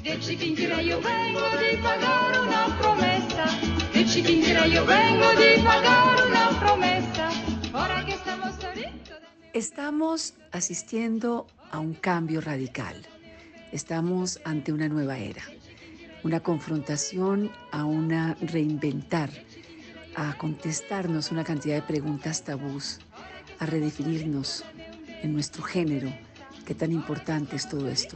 De Chiquinquirá io vengo di pagare una promesa. De Chiquinquirá io vengo di pagare una promesa. Ahora que estamos solitos. Estamos asistiendo a un cambio radical. Estamos ante una nueva era, una confrontación a una reinventar, a contestarnos una cantidad de preguntas tabús, a redefinirnos en nuestro género. Qué tan importante es todo esto.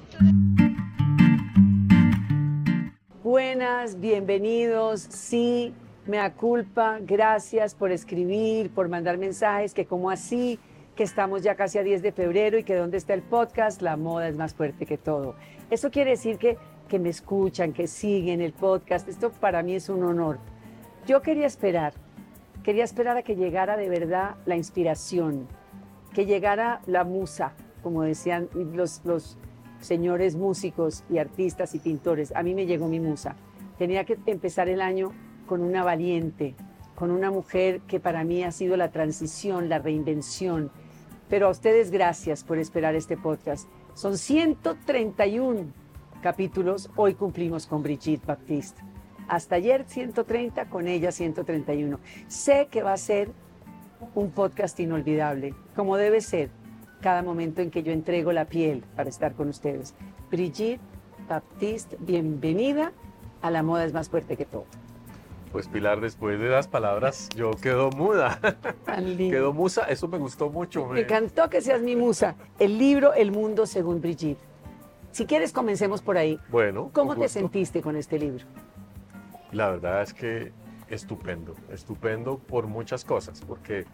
Buenas, bienvenidos. Sí, mea culpa. Gracias por escribir, por mandar mensajes, que como así, que estamos ya casi a 10 de febrero y que dónde está el podcast, la moda es más fuerte que todo. Eso quiere decir que me escuchan, que siguen el podcast. Esto para mí es un honor. Yo quería esperar a que llegara de verdad la inspiración, que llegara la musa, como decían los señores músicos y artistas y pintores. A mí me llegó mi musa. Tenía que empezar el año con una valiente, con una mujer que para mí ha sido la transición, la reinvención. Pero a ustedes gracias por esperar este podcast. Son 131 capítulos. Hoy cumplimos con Brigitte Baptiste. Hasta ayer 130, con ella 131. Sé que va a ser un podcast inolvidable, como debe ser cada momento en que yo entrego la piel para estar con ustedes. Brigitte Baptiste, bienvenida a La Moda es más fuerte que todo. Pues Pilar, después de las palabras, yo quedo muda. Quedo musa, eso me gustó mucho. Me encantó que seas mi musa. El libro El Mundo según Brigitte. Si quieres, comencemos por ahí. Bueno. ¿Cómo te sentiste con este libro? La verdad es que estupendo por muchas cosas, porque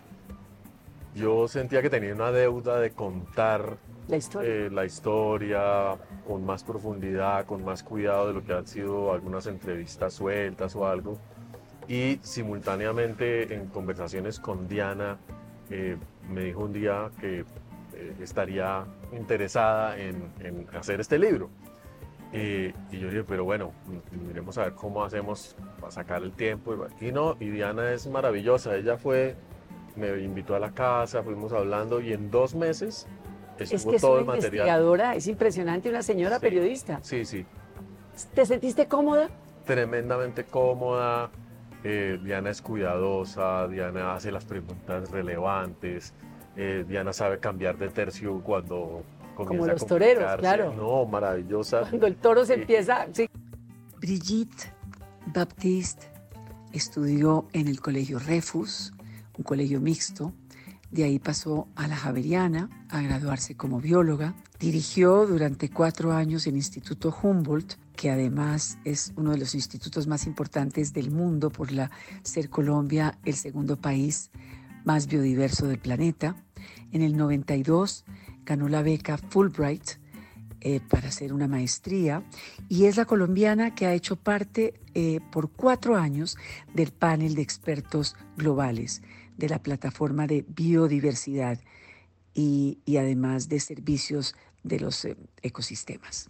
yo sentía que tenía una deuda de contar la historia con más profundidad, con más cuidado de lo que han sido algunas entrevistas sueltas o algo. Y simultáneamente en conversaciones con Diana, me dijo un día que estaría interesada en hacer este libro. Y yo dije, pero bueno, miremos a ver cómo hacemos para sacar el tiempo. Y Diana es maravillosa. Ella me invitó a la casa, fuimos hablando y en 2 meses estuvo todo el material. Es que es una investigadora, es impresionante, una señora periodista. Sí, sí. ¿Te sentiste cómoda? Tremendamente cómoda. Diana es cuidadosa, Diana hace las preguntas relevantes, Diana sabe cambiar de tercio cuando comienza como los a toreros, claro. No, maravillosa. Cuando el toro se empieza... Sí. Brigitte Baptiste estudió en el Colegio Refus, un colegio mixto. De ahí pasó a la Javeriana a graduarse como bióloga. Dirigió durante 4 años el Instituto Humboldt, que además es uno de los institutos más importantes del mundo por ser Colombia el segundo país más biodiverso del planeta. En el 92 ganó la beca Fulbright para hacer una maestría y es la colombiana que ha hecho parte por 4 años del panel de expertos globales de la plataforma de biodiversidad y además de servicios de los ecosistemas.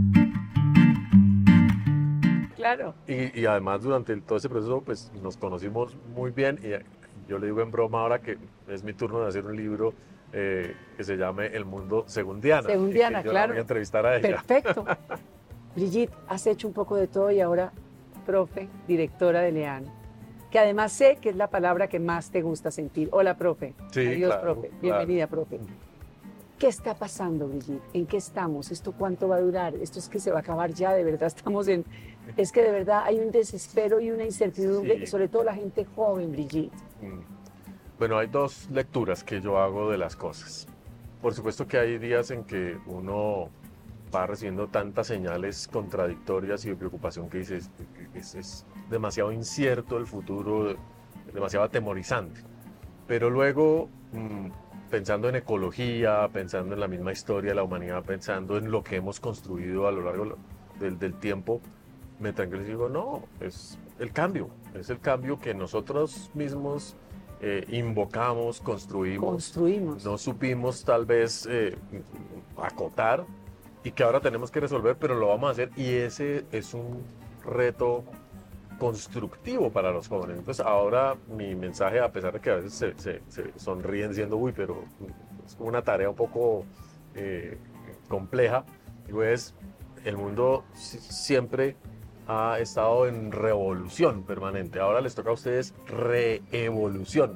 Claro. Y además durante todo ese proceso pues nos conocimos muy bien y yo le digo en broma ahora que es mi turno de hacer un libro que se llame El Mundo según Diana. Según Diana, yo claro. La voy a entrevistar a ella. Perfecto. Brigitte, has hecho un poco de todo y ahora profe, directora de LEAN, que además sé que es la palabra que más te gusta sentir. Hola, profe. Sí, adiós, claro, profe. Bienvenida, claro. profe. ¿Qué está pasando, Brigitte? ¿En qué estamos? ¿Esto cuánto va a durar? ¿Esto es que se va a acabar ya? De verdad es que de verdad hay un desespero y una incertidumbre, Sí. y sobre todo la gente joven, Brigitte. Bueno, hay 2 lecturas que yo hago de las cosas. Por supuesto que hay días en que uno va recibiendo tantas señales contradictorias y de preocupación que dices, es demasiado incierto el futuro, demasiado atemorizante. Pero luego, pensando en ecología, pensando en la misma historia de la humanidad, pensando en lo que hemos construido a lo largo del tiempo, me tranquilizo y digo, no, es el cambio que nosotros mismos invocamos, construimos. No supimos tal vez acotar y que ahora tenemos que resolver, pero lo vamos a hacer y ese es un reto constructivo para los jóvenes. Entonces ahora mi mensaje, a pesar de que a veces se sonríen diciendo, uy, pero es una tarea un poco compleja, digo, es el mundo siempre ha estado en revolución permanente. Ahora les toca a ustedes reevolución.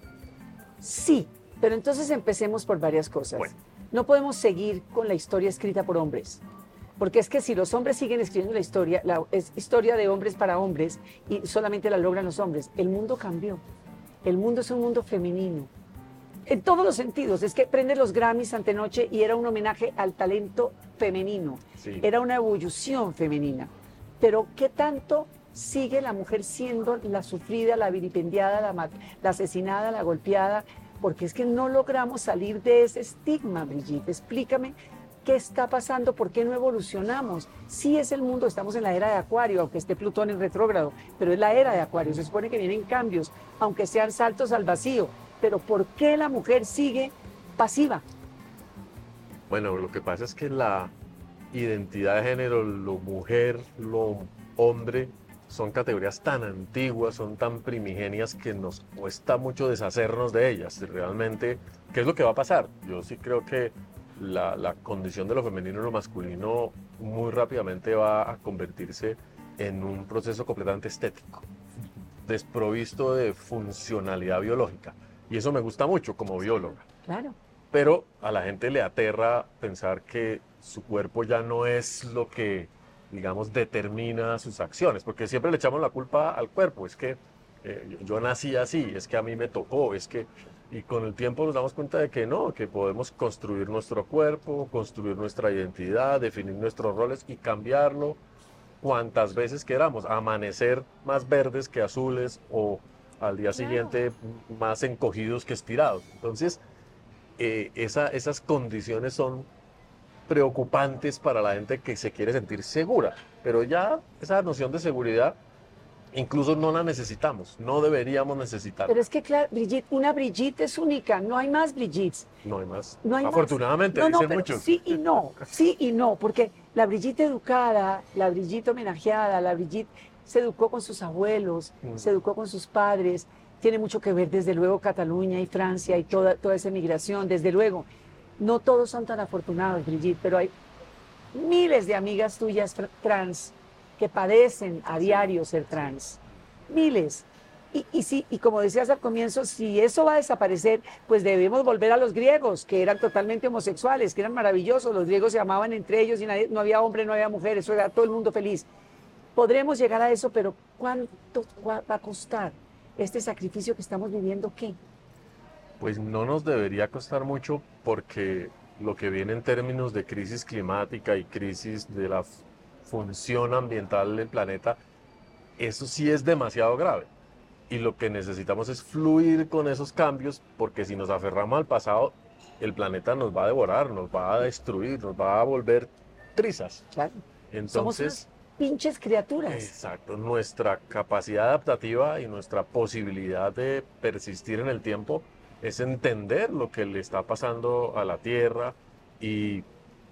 Sí, pero entonces empecemos por varias cosas. Bueno. No podemos seguir con la historia escrita por hombres, porque es que si los hombres siguen escribiendo la es historia de hombres para hombres y solamente la logran los hombres, el mundo cambió. El mundo es un mundo femenino. En todos los sentidos. Es que prende los Grammys antenoche y era un homenaje al talento femenino. Sí. Era una evolución femenina. Pero ¿qué tanto sigue la mujer siendo la sufrida, la vilipendiada, la asesinada, la golpeada? Porque es que no logramos salir de ese estigma, Brigitte. Explícame qué está pasando, por qué no evolucionamos. Sí es el mundo, estamos en la era de Acuario, aunque esté Plutón en retrógrado, pero es la era de Acuario, se supone que vienen cambios, aunque sean saltos al vacío. Pero ¿por qué la mujer sigue pasiva? Bueno, lo que pasa es que la identidad de género, lo mujer, lo hombre, son categorías tan antiguas, son tan primigenias que nos cuesta mucho deshacernos de ellas. Realmente, ¿qué es lo que va a pasar? Yo sí creo que la condición de lo femenino y lo masculino muy rápidamente va a convertirse en un proceso completamente estético, desprovisto de funcionalidad biológica. Y eso me gusta mucho como bióloga. Claro. Pero a la gente le aterra pensar que su cuerpo ya no es lo que, digamos, determina sus acciones, porque siempre le echamos la culpa al cuerpo. Es que yo nací así, es que a mí me tocó, es que... Y con el tiempo nos damos cuenta de que no, que podemos construir nuestro cuerpo, construir nuestra identidad, definir nuestros roles y cambiarlo cuantas veces queramos. Amanecer más verdes que azules o al día siguiente más encogidos que estirados. Entonces, esas condiciones son preocupantes para la gente que se quiere sentir segura, pero ya esa noción de seguridad incluso no la necesitamos, no deberíamos necesitarla. Pero es que, claro, Brigitte, una Brigitte es única, no hay más Brigittes. No hay más. No hay Afortunadamente, más. No, dicen pero muchos. sí y no, porque la Brigitte educada, la Brigitte homenajeada, la Brigitte se educó con sus abuelos, se educó con sus padres, tiene mucho que ver desde luego Cataluña y Francia y toda esa migración, desde luego. No todos son tan afortunados, Brigitte, pero hay miles de amigas tuyas trans que padecen a diario ser trans. Miles. Y como decías al comienzo, si eso va a desaparecer, pues debemos volver a los griegos, que eran totalmente homosexuales, que eran maravillosos. Los griegos se amaban entre ellos y no había hombre, no había mujer, eso era todo el mundo feliz. Podremos llegar a eso, pero ¿cuánto va a costar este sacrificio que estamos viviendo? ¿Qué? Pues no nos debería costar mucho porque lo que viene en términos de crisis climática y crisis de la función ambiental del planeta, eso sí es demasiado grave. Y lo que necesitamos es fluir con esos cambios, porque si nos aferramos al pasado, el planeta nos va a devorar, nos va a destruir, nos va a volver trizas. Claro. Entonces, somos unas pinches criaturas. Exacto, nuestra capacidad adaptativa y nuestra posibilidad de persistir en el tiempo es entender lo que le está pasando a la Tierra y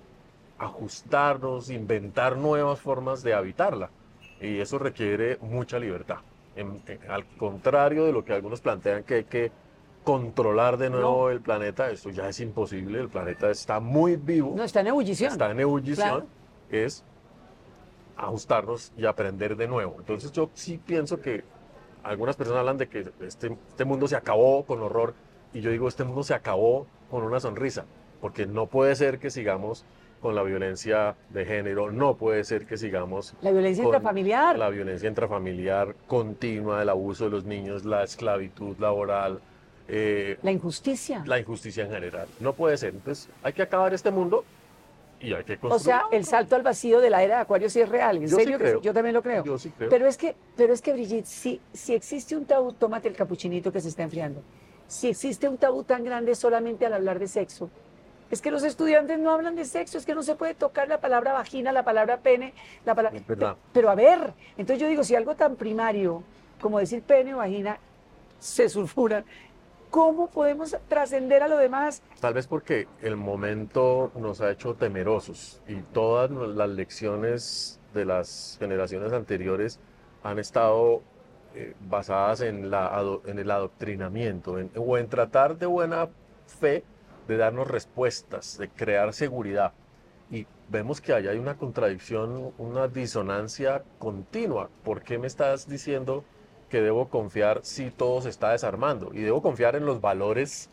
ajustarnos, inventar nuevas formas de habitarla. Y eso requiere mucha libertad. Al contrario de lo que algunos plantean que hay que controlar de nuevo el planeta, eso ya es imposible. El planeta está muy vivo. No, está en ebullición. Está en ebullición. Claro. Es ajustarnos y aprender de nuevo. Entonces yo sí pienso que algunas personas hablan de que este mundo se acabó con horror, y yo digo, este mundo se acabó con una sonrisa, porque no puede ser que sigamos con la violencia de género, no puede ser que sigamos la violencia con intrafamiliar. la violencia intrafamiliar continua, el abuso de los niños, la esclavitud laboral, La injusticia. la injusticia en general. No puede ser. Entonces hay que acabar este mundo y hay que construir. O sea, el salto al vacío de la era de Acuario sí es real. ¿En Yo sí serio? creo. Yo también lo creo. Yo sí creo. Pero es que, Brigitte, si existe un tabú, tómate el capuchinito que se está enfriando. Si existe un tabú tan grande solamente al hablar de sexo, es que los estudiantes no hablan de sexo, es que no se puede tocar la palabra vagina, la palabra pene, la palabra... Es verdad. Pero a ver, entonces yo digo, si algo tan primario como decir pene o vagina se sulfuran, ¿cómo podemos trascender a lo demás? Tal vez porque el momento nos ha hecho temerosos y todas las lecciones de las generaciones anteriores han estado basadas en el adoctrinamiento o en tratar de buena fe de darnos respuestas, de crear seguridad. y vemos que ahí hay una contradicción, una disonancia continua. ¿Por qué me estás diciendo que debo confiar si todo se está desarmando? Y debo confiar en los valores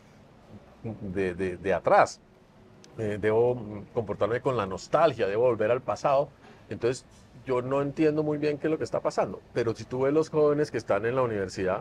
de atrás. Debo comportarme con la nostalgia, debo volver al pasado. Entonces, yo no entiendo muy bien qué es lo que está pasando. Pero si tú ves los jóvenes que están en la universidad,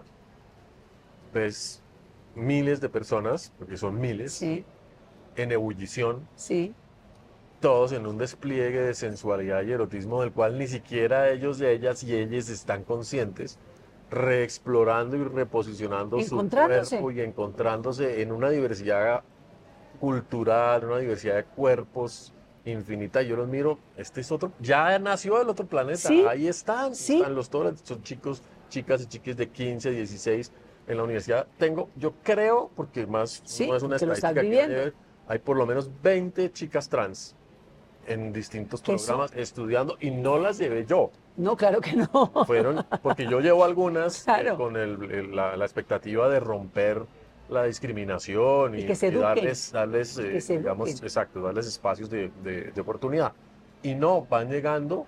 ves miles de personas, porque son miles, Sí, en ebullición, sí. todos en un despliegue de sensualidad y erotismo del cual ni siquiera ellos, ellas y ellas están conscientes, reexplorando y reposicionando su Encontrándose. cuerpo y encontrándose en una diversidad cultural, una diversidad de cuerpos infinita. Yo los miro, este es otro, ya nació el otro planeta, Sí, ahí están, sí. están los todos, son chicos, chicas y chiquis de 15, 16 en la universidad. Tengo, yo creo, porque más Sí, no es una que lo estás estadística que viviendo. hay por lo menos 20 chicas trans en distintos Que eso- programas estudiando y no las llevé yo. No, claro que no. Fueron, porque yo llevo algunas Claro. con la expectativa de romper la discriminación Y que se eduquen. darles Y que se digamos, eduquen. exacto, darles espacios de oportunidad. Y no, van llegando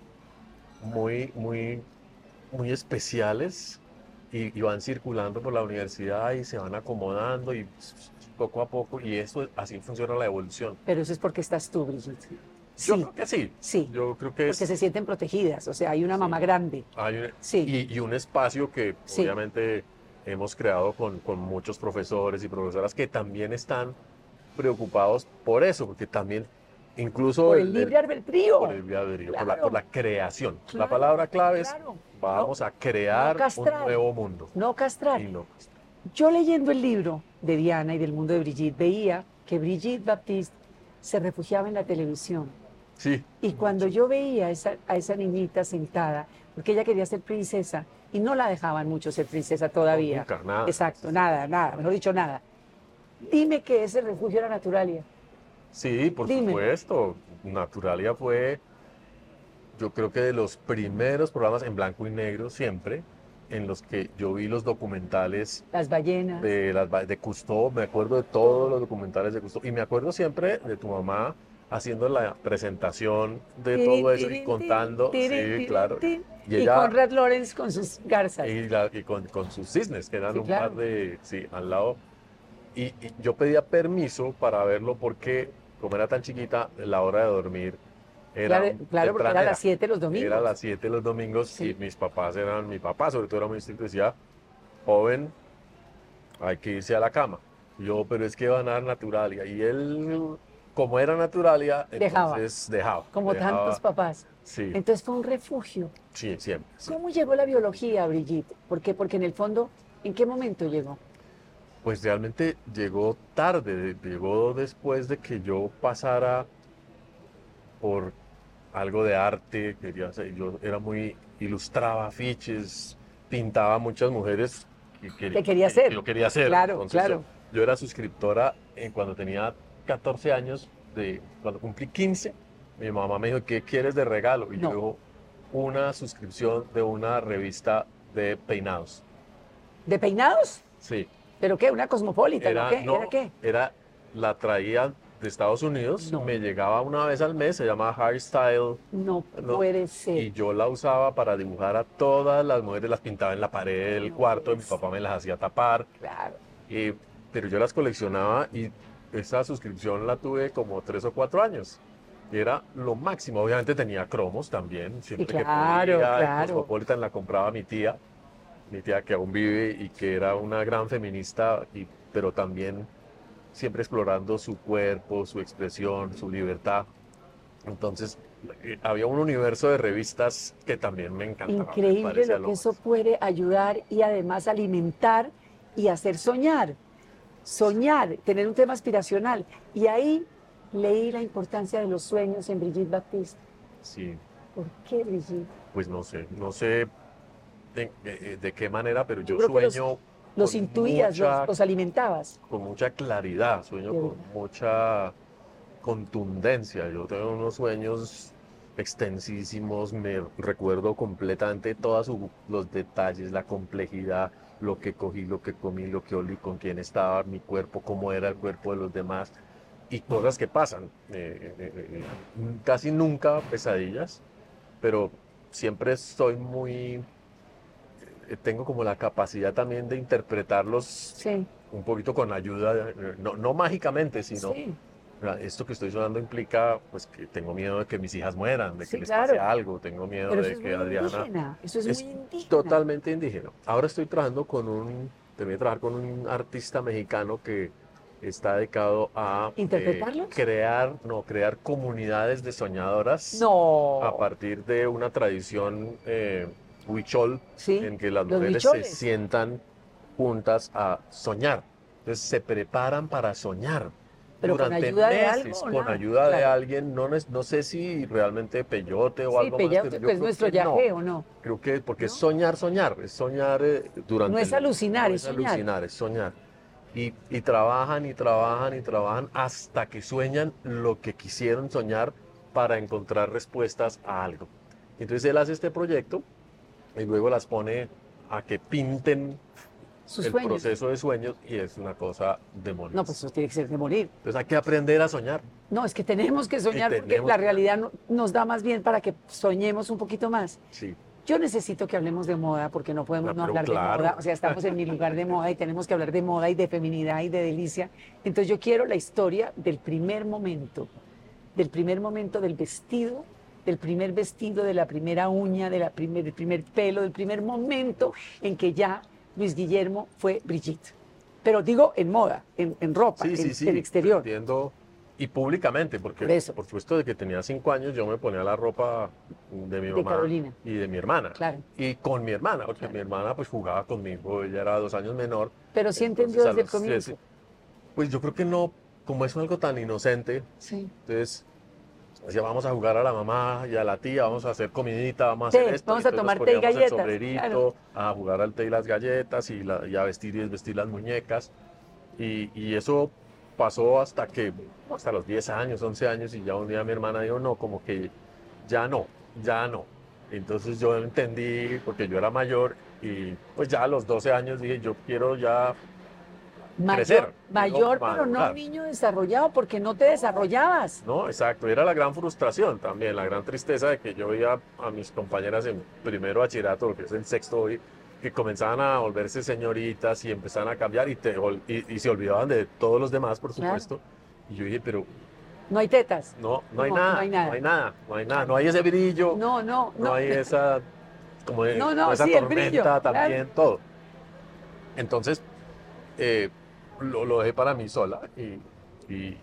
muy, muy, muy especiales y van circulando por la universidad y se van acomodando y poco a poco, y eso así funciona la evolución. Pero eso es porque estás tú, Brigitte. Yo Sí, creo que sí. sí. Yo creo que Porque se sienten protegidas. O sea, hay una mamá grande. Sí. y un espacio que Sí. obviamente hemos creado con muchos profesores y profesoras que también están preocupados por eso, porque también incluso Por el libre albedrío. por el libre albedrío, Claro. por la creación. La Claro, palabra clave es claro. vamos No, a crear no castrar. un nuevo mundo. No castrar. Y no, Yo leyendo el libro de Diana y del mundo de Brigitte, veía que Brigitte Baptiste se refugiaba en la televisión. sí, Y cuando yo veía a esa niñita sentada, porque ella quería ser princesa y no la dejaban mucho ser princesa todavía. nunca, nada. Exacto, nada, nada, mejor dicho, nada. Dime que ese refugio era Naturalia. Sí, por Dime. supuesto. Naturalia fue, yo creo que de los primeros programas en blanco y negro siempre, en los que yo vi los documentales Las ballenas. de Cousteau. Me acuerdo de todos los documentales de Cousteau y me acuerdo siempre de tu mamá haciendo la presentación de Tirin, todo eso y tirin, contando, tirin, sí, tirin, claro. tirin. Y Y ella Conrad Lorenz con sus garzas. y con sus cisnes, que eran Sí, un claro. par de, sí, al lado. Y yo pedía permiso para verlo porque, como era tan chiquita, la hora de dormir era Claro, claro, porque era a tempranera. las 7 los domingos. Era a las 7 los domingos Sí. y mi papá sobre todo era muy estricto, decía, joven, hay que irse a la cama. Yo, pero es que van a dar Naturalia. Y él, como era Naturalia, Dejaba. entonces dejaba. Como dejaba. tantos papás. Sí, Entonces fue un refugio. sí, siempre. Sí. ¿Cómo llegó la biología, Brigitte? ¿Por qué? Porque en el fondo, ¿en qué momento llegó? Pues realmente llegó tarde, llegó después de que yo pasara por algo de arte, quería hacer, yo era muy, ilustraba afiches, pintaba muchas mujeres Que quería ser. que yo quería hacer. Claro, Entonces, claro. yo era suscriptora cuando tenía 14 años, cuando cumplí 15, mi mamá me dijo, ¿qué quieres de regalo? Y No. yo digo, una suscripción de una revista de peinados. ¿De peinados? Sí. ¿Pero qué? ¿Una cosmopolita? Era, ¿No qué? no, ¿Era qué? la traía de Estados Unidos, No. me llegaba una vez al mes, se llama Hairstyle, No ¿no? puede ser. Y yo la usaba para dibujar a todas las mujeres, las pintaba en la pared del No cuarto, puede mi papá me las hacía tapar, Claro. pero yo las coleccionaba y esa suscripción la tuve como 3 o 4 años. Y era lo máximo. Obviamente tenía cromos también, siempre claro, que podía. claro. El Cosmopolitan la compraba mi tía que aún vive y que era una gran feminista, pero también siempre explorando su cuerpo, su expresión, su libertad. Entonces, había un universo de revistas que también me encantaba. me Increíble parecía lo que eso puede ayudar y además alimentar y hacer soñar. Soñar, tener un tema aspiracional. Y ahí leí la importancia de los sueños en Brigitte Baptiste. Sí, ¿Por qué, Brigitte? pues no sé de qué manera, pero yo creo que sueño Los con intuías, los alimentabas. con mucha claridad, sueño De con verdad. mucha contundencia. Yo tengo unos sueños extensísimos, me recuerdo completamente todos los detalles, la complejidad, lo que cogí, lo que comí, lo que olí, con quién estaba mi cuerpo, cómo era el cuerpo de los demás. y cosas que pasan. Casi nunca pesadillas, pero siempre estoy muy... tengo como la capacidad también de interpretarlos Sí, un poquito con ayuda, no mágicamente, sino sí, esto que estoy sonando implica pues que tengo miedo de que mis hijas mueran, de que sí, les pase claro. algo, tengo miedo Pero eso de es que muy Adriana indígena, eso es es muy indígena. totalmente indígena. Ahora estoy trabajando terminé de trabajar con un artista mexicano que está dedicado a ¿Interpretarlos? crear comunidades de soñadoras a No, partir de una tradición huichol sí, en que las los mujeres se huicholes. sientan juntas a soñar. Entonces se preparan para soñar Pero con durante ayuda de algo meses o con nada, ayuda de claro. alguien, no sé si realmente peyote o Sí, algo más, pero Peyote, yo pues creo nuestro que no. yagé, ¿o no? Creo que porque ¿No? es soñar No durante es el, alucinar, no es es soñar. alucinar, es soñar. Y trabajan y trabajan y trabajan hasta que sueñan lo que quisieron soñar para encontrar respuestas a algo. Entonces él hace este proyecto y luego las pone a que pinten Sus el sueños. proceso de sueños y es una cosa de No, pues morirse. eso tiene que ser de morir. Entonces hay que aprender a soñar No, es que tenemos que y soñar porque tenemos la que... realidad nos da más bien para que soñemos un poquito más. Sí, Yo necesito que hablemos de moda porque no podemos no pero hablar de moda. claro. O sea, estamos en mi lugar de moda y tenemos que hablar de moda y de feminidad y de delicia. Entonces yo quiero la historia del primer momento del vestido, del primer vestido, de la primera uña, del primer pelo, del primer momento en que ya Luis Guillermo fue Brigitte. Pero digo en moda, en ropa, Sí, sí, en sí, te exterior. entiendo. Y públicamente, porque Por eso, por supuesto de que tenía 5 años yo me ponía la ropa de mi de mamá Carolina, y de mi hermana. claro. Y con mi hermana, porque Claro. mi hermana pues jugaba conmigo, ella era 2 años menor. Pero sí entendió Entonces a desde el los 13, comienzo. pues yo creo que no, como es algo tan inocente, Sí. entonces decía, vamos a jugar a la mamá y a la tía, vamos a hacer comidita, vamos a hacer Té, esto. Y vamos a entonces nos tomar té y poníamos el galletas. Claro. sombrerito, a jugar al té y las galletas y a vestir y desvestir las muñecas. Y eso pasó hasta los 10 años, 11 años, y ya un día mi hermana dijo, no, como que ya no, ya no. Entonces yo entendí, porque yo era mayor, y pues ya a los 12 años dije, yo quiero ya crecer, Mayor, quiero pero no un madurar. niño desarrollado, porque no te desarrollabas. No, exacto, y era la gran frustración también, la gran tristeza de que yo veía a mis compañeras en primero bachillerato, lo que es el sexto hoy, que comenzaban a volverse señoritas y empezaban a cambiar y se olvidaban de todos los demás, por Claro. supuesto. Y yo dije, pero No hay tetas. no hay No, nada, no hay no nada. hay nada, no hay nada, no hay ese brillo, No, no, no no. hay esa, No, como no, esa sí, el brillo. tormenta Claro. también, todo. Entonces, eh, lo dejé para mí sola y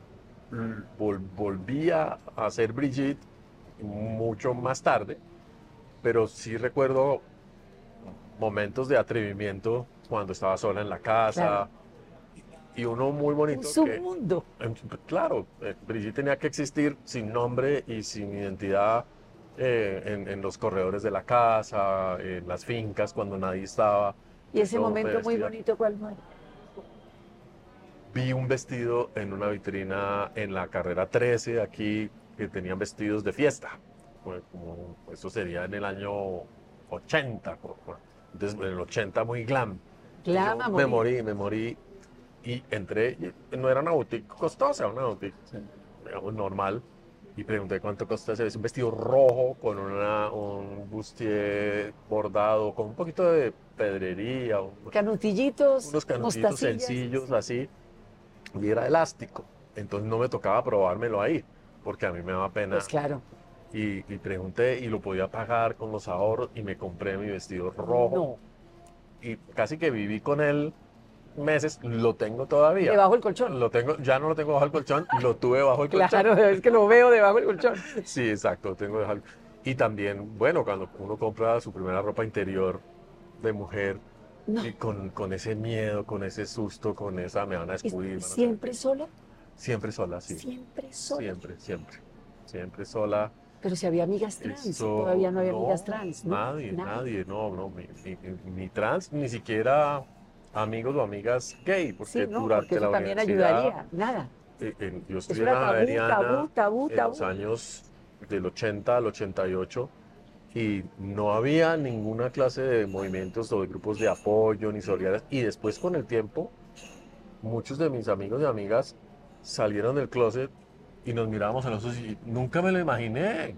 volví a ser Brigitte mucho más tarde, pero sí recuerdo momentos de atrevimiento cuando estaba sola en la casa Claro. y uno muy Un bonito que, submundo. claro, Brigitte tenía que existir sin nombre y sin identidad en los corredores de la casa, en las fincas cuando nadie estaba. Y ese Yo me momento muy vestía. bonito, ¿cuál fue? Vi un vestido en una vitrina en la carrera 13 aquí que tenían vestidos de fiesta. Eso sería en el año 80. Entonces, en el 80 muy glam. Entonces, Clama, yo morir. me morí y entré. Y no era una boutique costosa, una boutique, digamos, normal. Y pregunté cuánto costó ese. Es un vestido rojo con un bustier bordado, con un poquito de pedrería, Canutillitos, unos canutillitos mostacillas. sencillos así, y era elástico. Entonces no me tocaba probármelo ahí, porque a mí me daba pena. Pues claro. Y pregunté y lo podía pagar con los ahorros y me compré mi vestido rojo. No. Y casi que viví con él meses, lo tengo todavía. Debajo del colchón. Lo tengo, ya no lo tengo bajo el colchón, lo tuve bajo el colchón. Claro, es que lo veo debajo del colchón. Sí, exacto, lo tengo bajo. Y también, bueno, cuando uno compra su primera ropa interior de mujer, No. y con ese miedo, con ese susto, con esa me van a ¿Y descubrir. van a saber siempre qué. sola? Siempre sola, sí. Siempre sola. Siempre, siempre. Siempre sola. Pero si había amigas trans, Eso, todavía no había no, amigas trans, ¿no? Nadie, Nada. nadie, no, ni trans, ni siquiera amigos o amigas gay, porque Sí, no, durante porque eso la también universidad, ayudaría. Nada. yo Eso estudié en era la tabú, Javeriana tabú, tabú, en los tabú. años del 80 al 88 y no había ninguna clase de movimientos o de grupos de apoyo ni solidaridad. Y después con el tiempo, muchos de mis amigos y amigas salieron del closet y nos mirábamos a los ojos y nunca me lo imaginé.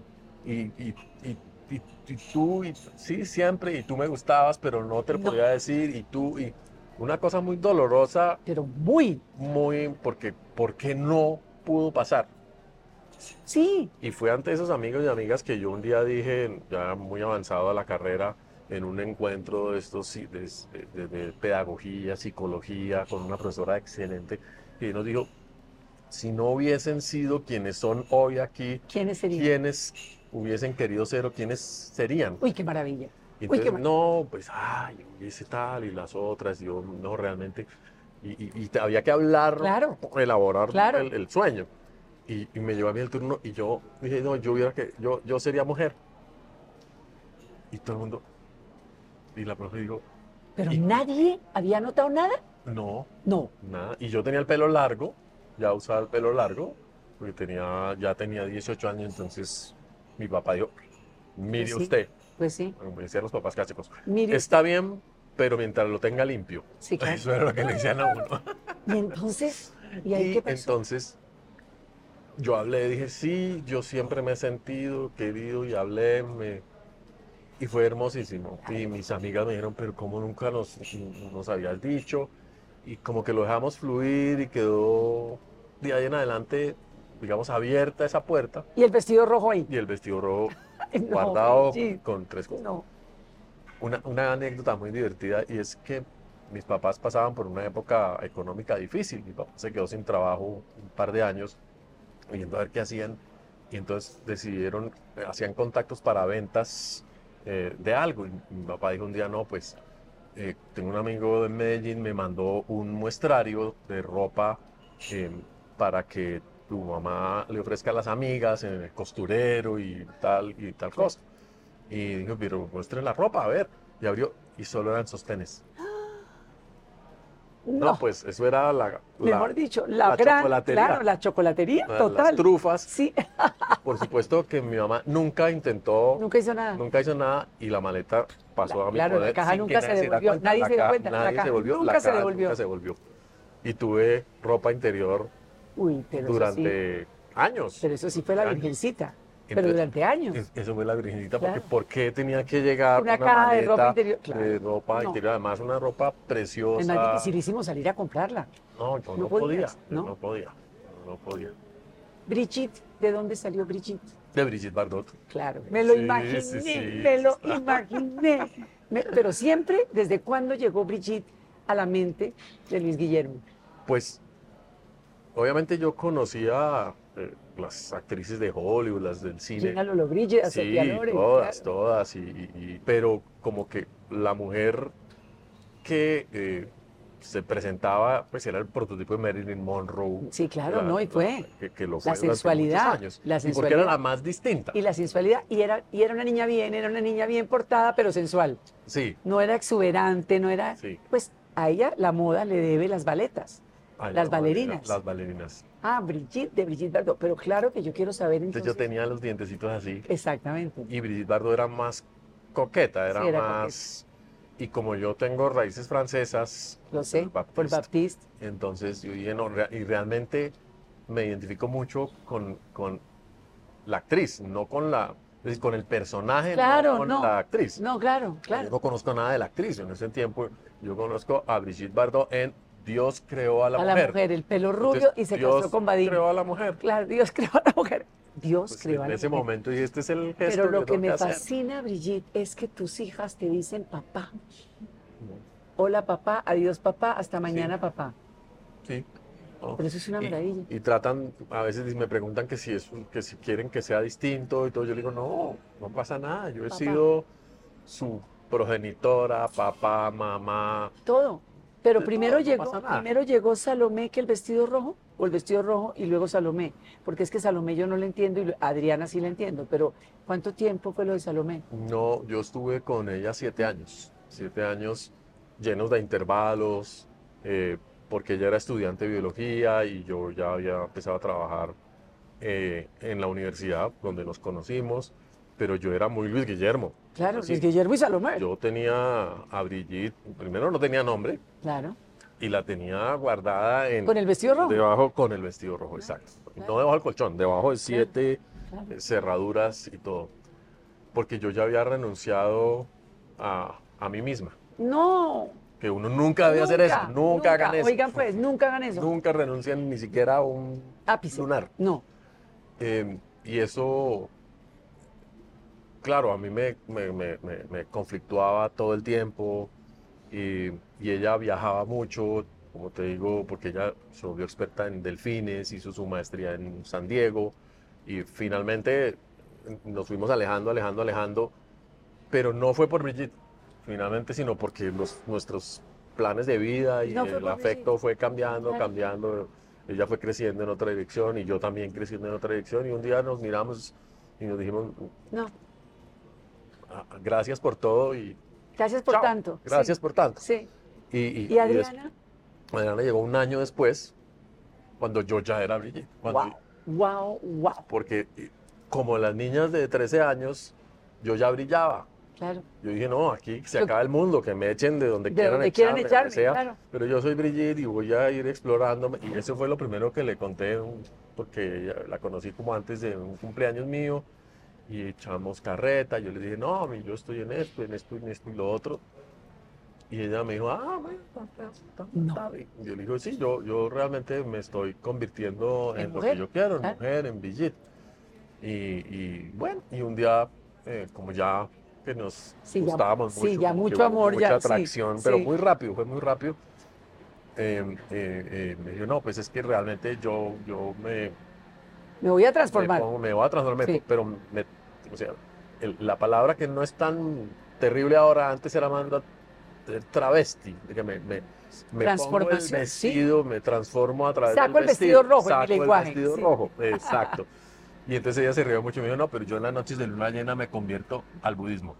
Y tú, sí, siempre, y tú me gustabas, pero no te lo No. podía decir, y tú, y una cosa muy dolorosa, Pero muy, porque, porque no pudo pasar. sí, Y fue ante esos amigos y amigas que yo un día dije, ya muy avanzado a la carrera, en un encuentro de estos de pedagogía, psicología, con una profesora excelente, que nos dijo, si no hubiesen sido quienes son hoy aquí, ¿quiénes serían? ¿quiénes hubiesen querido ser o quiénes serían? Uy, qué maravilla. Y Uy, qué entonces, maravilla. no, pues, ay, ese tal y las otras, yo, no, realmente, había que hablar, Claro, elaborar claro. el sueño. Y me llevó a mí el turno y yo dije, no, yo sería mujer. Y todo el mundo, y la profe dijo, Pero ¿y? nadie había notado nada. No, No, nada. Y yo tenía el pelo largo, ya usaba el pelo largo, porque ya tenía 18 años, entonces mi papá dijo, mire Pues sí. usted, pues sí. como decían los papás clásicos, Mire está bien, pero mientras lo tenga limpio. Sí, claro. Eso era lo que le decían a uno. Y entonces, ¿y ahí Y qué pasó? entonces yo hablé, dije, sí, yo siempre me he sentido querido y hablé, y fue hermosísimo. Y mis amigas me dijeron, pero ¿cómo nunca nos habías dicho? Y como que lo dejamos fluir y quedó de ahí en adelante, digamos, abierta esa puerta Y el vestido rojo ahí. y el vestido rojo Ay, no, guardado sí. con tres cosas. No, Una anécdota muy divertida y es que mis papás pasaban por una época económica difícil. Mi papá se quedó sin trabajo un par de años viendo a ver qué hacían y entonces decidieron, hacían contactos para ventas de algo. Y mi papá dijo un día, no, pues tengo un amigo de Medellín, me mandó un muestrario de ropa para que tu mamá le ofrezca a las amigas en el costurero y tal cosa. Y dijo, pero muestre la ropa, a ver. Y abrió, y solo eran sostenes. No, no. pues eso era Mejor dicho, la la gran, chocolatería. claro, la chocolatería, Las total. trufas. Sí, Por supuesto que mi mamá nunca intentó, nunca hizo nada. nunca hizo nada y la maleta pasó a mi Claro, la poder caja sin nunca que se nadie diera devolvió, cuenta. nadie se dio cuenta, la Nadie caja se devolvió, nunca la se caja devolvió. nunca se devolvió. Y tuve ropa interior Uy, pero eso sí, durante años. pero eso sí fue la años. virgencita. Pero Entonces, durante años. Eso fue la virgencita, porque Claro. ¿por qué tenía que llegar Una una caja de ropa maleta interior? Claro. de ropa No. interior? Además, una ropa Es más preciosa. dificilísimo salir a comprarla. No, yo No no podía, podías, yo ¿no? no podía, no podía. Brigitte, ¿de dónde salió Brigitte? De Brigitte Bardot. Claro, me lo Sí, imaginé, sí, sí. me lo imaginé. Pero siempre, ¿desde cuándo llegó Brigitte a la mente de Luis Guillermo? Pues, obviamente yo conocía las actrices de Hollywood, las del cine. Gina Lollobrigida, a Sí, Sofía Loren, todas, claro. todas. Pero como que la mujer que se presentaba, pues era el prototipo de Marilyn Monroe. Sí, claro, no, y fue. Que lo La fue durante sensualidad, muchos años. la Y porque era sensualidad. la más distinta. Y la sensualidad, y era una niña bien portada, pero sensual. Sí. No era exuberante, no era. Sí. Pues a ella la moda le debe las baletas, Ay, las no, bailarinas. Las bailarinas. Ah, Brigitte, de Brigitte Bardot. Pero claro que yo quiero saber Entonces entonces. yo tenía los dientecitos así. Exactamente. Y Brigitte Bardot era más coqueta, era Sí, era más... Y como yo tengo raíces francesas, Lo sé, por Baptiste. entonces yo dije, no, y realmente me identifico mucho con la actriz, no con es decir, con el personaje, Claro, no con no. la actriz. No, claro, Yo claro. no conozco nada de la actriz, en ese tiempo yo conozco a Brigitte Bardot en Dios creó a la A mujer. la mujer, el pelo rubio Entonces, y se Dios casó con Vadim. creó a la mujer. Claro, Dios creó a la mujer. Dios Pues creó a en la ese mujer. momento dije, este es el gesto Pero lo que tengo me hacer. fascina, Brigitte, es que tus hijas te dicen papá. Hola papá, adiós papá, hasta mañana papá. Sí. ¿no? Pero eso es una maravilla. Y tratan, a veces me preguntan que si quieren que sea distinto y todo. Yo le digo, no, no pasa nada. Yo he Papá. sido su progenitora, papá, mamá. Todo. Pero De primero todo, no pasa nada. llegó Salomé que el vestido rojo, o el vestido rojo y luego Salomé. Porque es que Salomé yo no la entiendo y Adriana sí la entiendo. Pero ¿cuánto tiempo fue lo de Salomé? No, yo estuve con ella 7 años. 7 años llenos de intervalos, porque ella era estudiante de biología y yo ya había empezado a trabajar en la universidad donde nos conocimos, pero yo era muy Luis Guillermo. Claro, Así, Luis Guillermo y Salomé. yo tenía a Brigitte, primero no tenía nombre, Claro. y la tenía guardada ¿Con el vestido rojo? debajo con el vestido rojo, exacto. No debajo del colchón, debajo de 7 Claro. cerraduras y todo. Porque yo ya había renunciado a mí misma. No. Que uno nunca debe hacer eso, nunca hagan eso. Oigan, pues, nunca hagan eso. Nunca renuncien ni siquiera a un Ápice. lunar. No. Y eso, claro, a mí me conflictuaba todo el tiempo y ella viajaba mucho, como te digo, porque ella se volvió experta en delfines, hizo su maestría en San Diego y finalmente nos fuimos alejando, pero no fue por Brigitte, finalmente, sino porque nuestros planes de vida y No fue el por afecto Brigitte. fue cambiando, Claro. cambiando. Ella fue creciendo en otra dirección y yo también creciendo en otra dirección y un día nos miramos y nos dijimos, No. Gracias por todo y Gracias por chao, tanto. gracias Sí. por tanto. Sí. Y ¿Y Adriana? Adriana llegó un año después, cuando yo ya era Brigitte. Wow. Wow, wow. Porque como las niñas de 13 años, yo ya brillaba. Claro. Yo dije, no, aquí se Lo- acaba el mundo, que me echen de donde De quieran donde quieran echarme, echarme, donde sea, claro. pero yo soy Brigitte y voy a ir explorando. Y eso fue lo primero que le conté, porque la conocí como antes de un cumpleaños mío y echamos carreta. Yo le dije, no, yo estoy en esto, en esto, en esto y lo otro. Y ella me dijo, bueno, No. está bien. Yo le digo, sí, yo realmente me estoy convirtiendo En en lo mujer, que yo quiero, en claro. mujer, en Brigitte. Bueno, y un día, como ya que nos Sí, ya- gustábamos sí, mucho, ya como que mucho hubo amor, mucha ya, sí, atracción, pero sí. muy rápido, fue muy rápido. Me dijo, no, pues es que realmente yo Me voy a transformar. me voy a transformar, Sí. pero o sea, la palabra que no es tan terrible ahora, antes era más travesti, de que me pongo el Transformación, sí. vestido, me transformo a través Saco del el vestido rojo en mi saco el lenguaje, vestido sí. rojo, exacto. Y entonces ella se rió mucho y me dijo, no, pero yo en las noches de luna llena me convierto al budismo.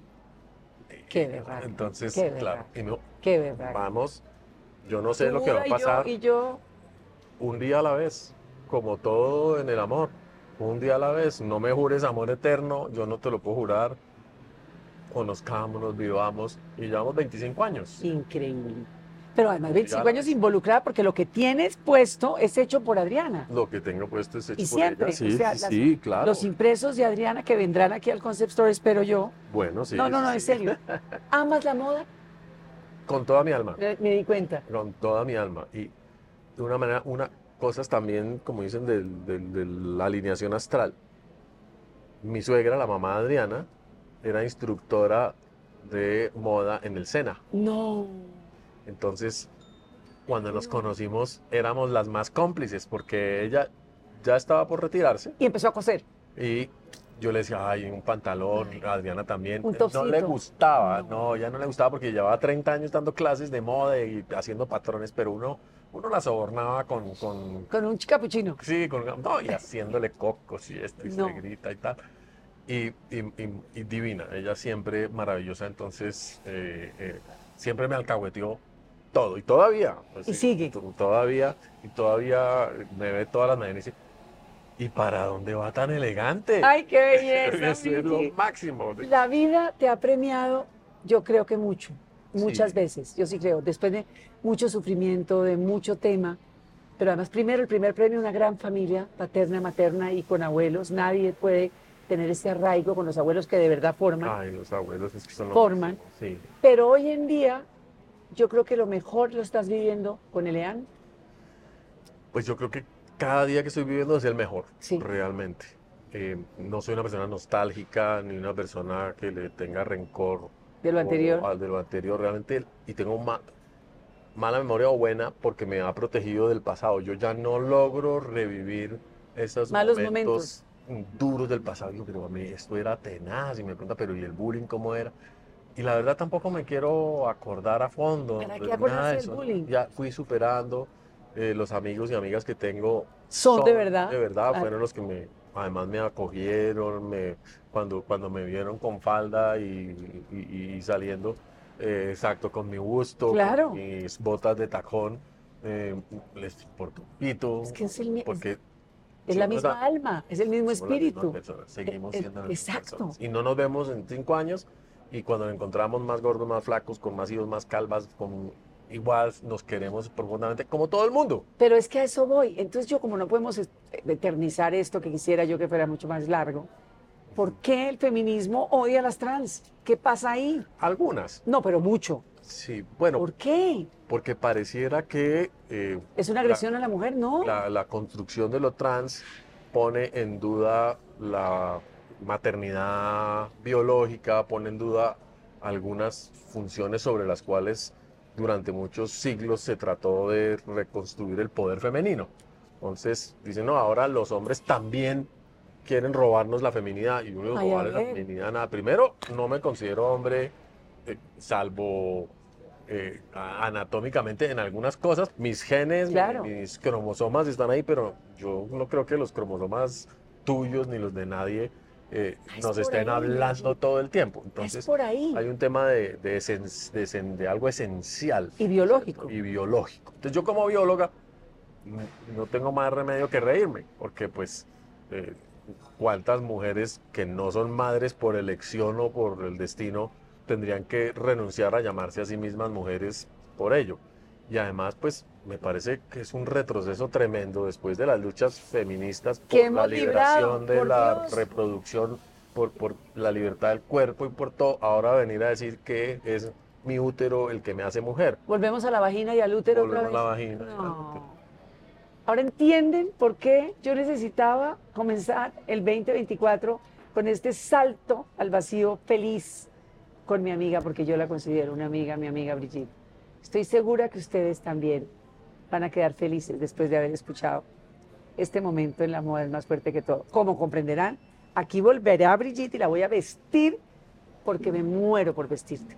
Qué verdad. Entonces, Qué claro, verdad. y me dijo, Qué verdad. vamos, yo no sé lo que va a Buda pasar, Y yo, un día a la vez, como todo en el amor, un día a la vez, no me jures amor eterno, yo no te lo puedo jurar, conozcámonos, vivamos, y llevamos 25 años. increíble. Pero además, Ya 25 la años ves. involucrada porque lo que tienes puesto es hecho por Adriana. Lo que tengo puesto es hecho Y por siempre, ella, sí, o sea, sí, claro. los impresos de Adriana que vendrán aquí al Concept Store, espero yo. Bueno, sí. No, sí. en serio. ¿Amas la moda? Con toda mi alma, Me di cuenta. con toda mi alma. Y de una manera, cosas también, como dicen, de la alineación astral. Mi suegra, la mamá de Adriana, era instructora de moda en el SENA. No. Entonces, cuando nos conocimos, éramos las más cómplices, porque ella ya estaba por retirarse Y empezó a coser. y yo le decía, ay, un pantalón, Ay, Adriana también. un No topsito. le gustaba, No. no, ya no le gustaba porque llevaba 30 años dando clases de moda y haciendo patrones, pero uno la sobornaba con Con un capuchino. sí, no, y haciéndole cocos y esto, y No. se grita y tal. Y divina, ella siempre maravillosa, entonces siempre me alcahueteó todo, y todavía. Pues, Y sigue. Todavía me ve todas las mañanas y dice, ¿y para dónde va tan elegante? Ay, qué belleza. Eso es lo Miki. máximo. La vida te ha premiado, yo creo que mucho, muchas Sí. veces, yo sí creo, después de mucho sufrimiento, de mucho tema, pero además primero el primer premio, una gran familia, paterna, materna y con abuelos, nadie puede tener ese arraigo con los abuelos que de verdad forman, Ay, los abuelos es que son lo Forman. máximo, sí. pero hoy en día yo creo que lo mejor lo estás viviendo con Elean. Pues yo creo que cada día que estoy viviendo es el mejor, Sí. realmente. No soy una persona nostálgica ni una persona que le tenga rencor De lo anterior. de lo anterior realmente, y tengo mala memoria o buena porque me ha protegido del pasado. Yo ya no logro revivir esos Malos momentos duros del pasado. Digo, pero a mí esto era tenaz y me pregunta, pero ¿y el bullying cómo era? Y la verdad tampoco me quiero acordar a fondo ¿Para qué de acordarse nada de del eso. bullying? Ya fui superando. Los amigos y amigas que tengo Son de verdad. de verdad, Ah. fueron los que además me acogieron, cuando me vieron con falda y saliendo, exacto, con mi busto, Claro. con mis botas de tacón, les importó un pito, Es que es porque Es la somos misma alma, es el mismo somos las mismas espíritu. personas, seguimos siendo las mismas Exacto. personas. Y no nos vemos en 5 años, y cuando nos encontramos más gordos, más flacos, con más hijos, más calvas, con igual nos queremos profundamente como todo el mundo. Pero es que a eso voy. Entonces yo, como no podemos eternizar esto, que quisiera yo que fuera mucho más largo, ¿por qué el feminismo odia a las trans? ¿Qué pasa ahí? Algunas, No, pero mucho. sí, bueno, ¿Por qué? porque pareciera que ¿Es una agresión a la mujer? No. la construcción de lo trans pone en duda la maternidad biológica, pone en duda algunas funciones sobre las cuales durante muchos siglos se trató de reconstruir el poder femenino. Entonces dicen, no, ahora los hombres también quieren robarnos la feminidad. Y yo no digo, Ay, a robarle la ver. feminidad, nada. Primero, no me considero hombre, salvo anatómicamente en algunas cosas. Mis genes, Claro. mis cromosomas están ahí, pero yo no creo que los cromosomas tuyos ni los de nadie nos por estén ahí, hablando Brigitte. todo el tiempo. Es Entonces, por ahí. hay un tema de algo esencial. Y biológico. Y biológico. Entonces, yo como bióloga no tengo más remedio que reírme, porque pues cuántas mujeres que no son madres por elección o por el destino tendrían que renunciar a llamarse a sí mismas mujeres por ello. Y además, pues me parece que es un retroceso tremendo después de las luchas feministas Que por la hemos librado, liberación de por la Dios. reproducción, por la libertad del cuerpo y por todo. Ahora venir a decir que es mi útero el que me hace mujer. Volvemos a la vagina y al útero otra Volvemos vez. a la vagina y al No. útero. Ahora entienden por qué yo necesitaba comenzar el 2024 con este salto al vacío feliz con mi amiga, porque yo la considero una amiga, mi amiga Brigitte. Estoy segura que ustedes también van a quedar felices después de haber escuchado este momento en la moda es más fuerte que todo. Como comprenderán, aquí volverá Brigitte y la voy a vestir porque me muero por vestirte.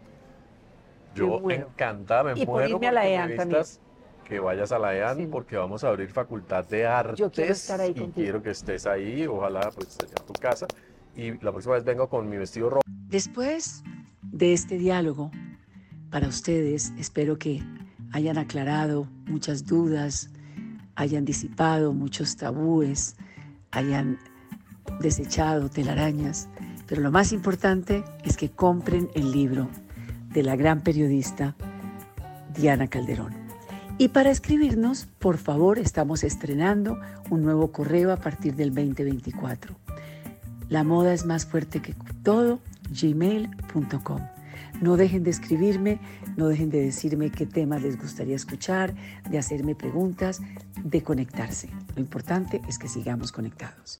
Yo muero. encantada, me Y por muero irme a la porque EAN me también. vistas, que vayas a la EAN Sí. porque vamos a abrir Facultad de Artes Yo quiero estar ahí y contigo. quiero que estés ahí, ojalá pues allá en tu casa. Y la próxima vez vengo con mi vestido rojo. Después de este diálogo, para ustedes, espero que hayan aclarado muchas dudas, hayan disipado muchos tabúes, hayan desechado telarañas, pero lo más importante es que compren el libro de la gran periodista Diana Calderón. Y para escribirnos, por favor, estamos estrenando un nuevo correo a partir del 2024. La moda es más fuerte que todo, gmail.com. No dejen de escribirme, no dejen de decirme qué temas les gustaría escuchar, de hacerme preguntas, de conectarse. Lo importante es que sigamos conectados.